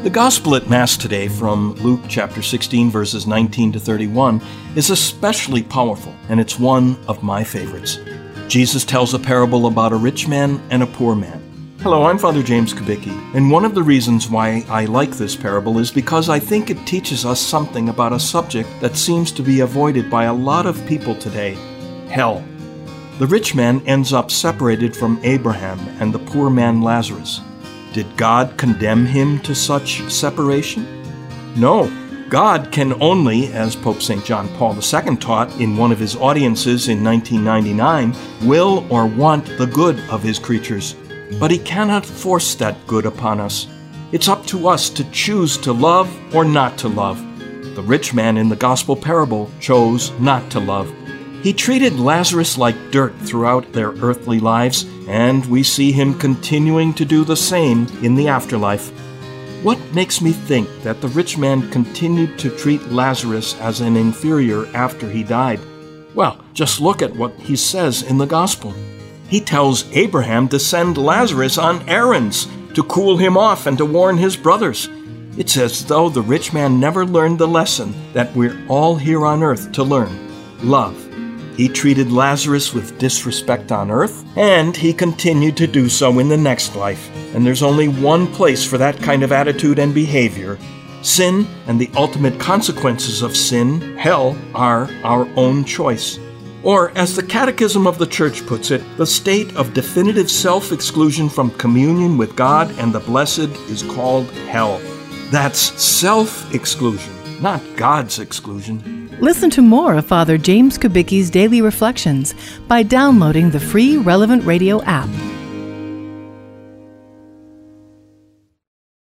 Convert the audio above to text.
The Gospel at Mass today from Luke chapter 16, verses 19 to 31 is especially powerful, and it's one of my favorites. Jesus tells a parable about a rich man and a poor man. Hello, I'm Father James Kubicki, and one of the reasons why I like this parable is because I think it teaches us something about a subject that seems to be avoided by a lot of people today: hell. The rich man ends up separated from Abraham and the poor man Lazarus. Did God condemn him to such separation? No. God can only, as Pope St. John Paul II taught in one of his audiences in 1999, will or want the good of his creatures. But he cannot force that good upon us. It's up to us to choose to love or not to love. The rich man in the gospel parable chose not to love. He treated Lazarus like dirt throughout their earthly lives, and we see him continuing to do the same in the afterlife. What makes me think that the rich man continued to treat Lazarus as an inferior after he died? Well, just look at what he says in the gospel. He tells Abraham to send Lazarus on errands to cool him off and to warn his brothers. It's as though the rich man never learned the lesson that we're all here on earth to learn: love. He treated Lazarus with disrespect on earth, and he continued to do so in the next life. And there's only one place for that kind of attitude and behavior. Sin and the ultimate consequences of sin, hell, are our own choice. Or, as the Catechism of the Church puts it, the state of definitive self-exclusion from communion with God and the blessed is called hell. That's self-exclusion, not God's exclusion. Listen to more of Father James Kubicki's Daily Reflections by downloading the free Relevant Radio app.